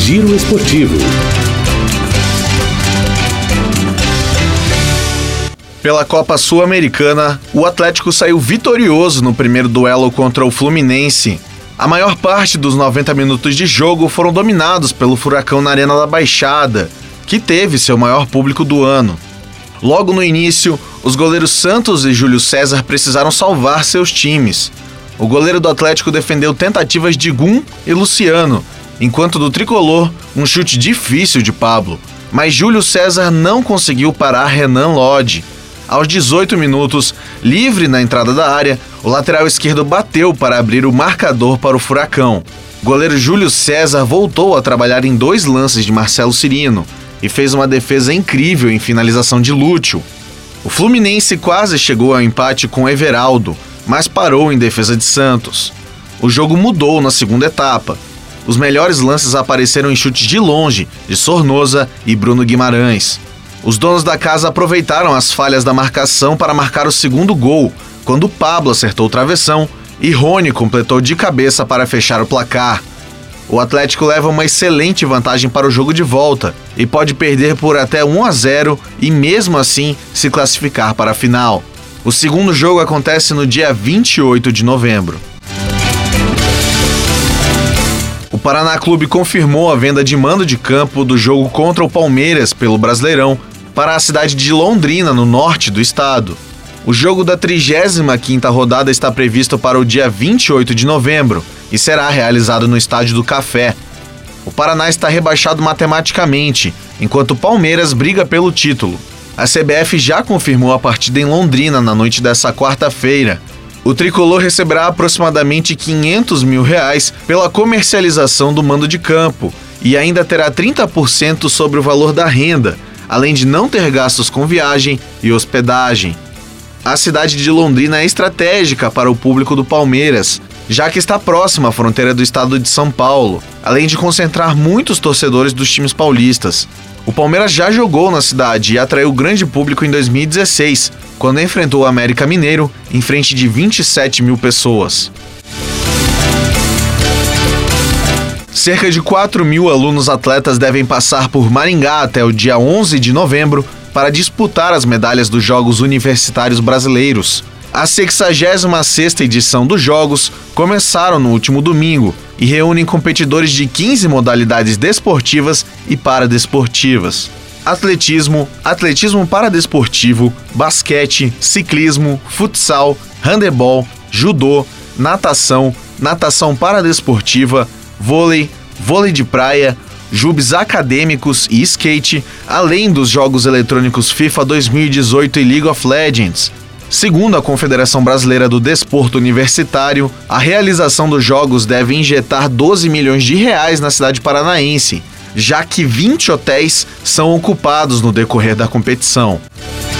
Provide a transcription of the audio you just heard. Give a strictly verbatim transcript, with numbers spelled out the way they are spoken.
Giro Esportivo. Pela Copa Sul-Americana, o Atlético saiu vitorioso no primeiro duelo contra o Fluminense. A maior parte dos noventa minutos de jogo foram dominados pelo Furacão na Arena da Baixada, que teve seu maior público do ano. Logo no início, os goleiros Santos e Júlio César precisaram salvar seus times. O goleiro do Atlético defendeu tentativas de Gum e Luciano, enquanto do tricolor, um chute difícil de Pablo. Mas Júlio César não conseguiu parar Renan Lodge. Aos dezoito minutos, livre na entrada da área, o lateral esquerdo bateu para abrir o marcador para o Furacão. O goleiro Júlio César voltou a trabalhar em dois lances de Marcelo Cirino e fez uma defesa incrível em finalização de Lúcio. O Fluminense quase chegou ao empate com Everaldo, mas parou em defesa de Santos. O jogo mudou na segunda etapa. Os melhores lances apareceram em chutes de longe, de Sornosa e Bruno Guimarães. Os donos da casa aproveitaram as falhas da marcação para marcar o segundo gol, quando Pablo acertou o travessão e Rony completou de cabeça para fechar o placar. O Atlético leva uma excelente vantagem para o jogo de volta e pode perder por até um a zero e mesmo assim se classificar para a final. O segundo jogo acontece no dia vinte e oito de novembro. O Paraná Clube confirmou a venda de mando de campo do jogo contra o Palmeiras pelo Brasileirão para a cidade de Londrina, no norte do estado. O jogo da trigésima quinta rodada está previsto para o dia vinte e oito de novembro e será realizado no Estádio do Café. O Paraná está rebaixado matematicamente, enquanto o Palmeiras briga pelo título. A C B F já confirmou a partida em Londrina na noite dessa quarta-feira. O tricolor receberá aproximadamente quinhentos mil reais pela comercialização do mando de campo e ainda terá trinta por cento sobre o valor da renda, além de não ter gastos com viagem e hospedagem. A cidade de Londrina é estratégica para o público do Palmeiras, já que está próxima à fronteira do estado de São Paulo, além de concentrar muitos torcedores dos times paulistas. O Palmeiras já jogou na cidade e atraiu grande público em dois mil e dezesseis, quando enfrentou o América Mineiro em frente de vinte e sete mil pessoas. Cerca de quatro mil alunos atletas devem passar por Maringá até o dia onze de novembro para disputar as medalhas dos Jogos Universitários Brasileiros. A sexagésima sexta edição dos Jogos começaram no último domingo e reúnem competidores de quinze modalidades desportivas e paradesportivas. Atletismo, atletismo paradesportivo, basquete, ciclismo, futsal, handebol, judô, natação, natação paradesportiva, vôlei, vôlei de praia, jubes acadêmicos e skate, além dos jogos eletrônicos FIFA dois mil e dezoito e League of Legends. Segundo a Confederação Brasileira do Desporto Universitário, a realização dos jogos deve injetar doze milhões de reais na cidade paranaense, já que vinte hotéis são ocupados no decorrer da competição.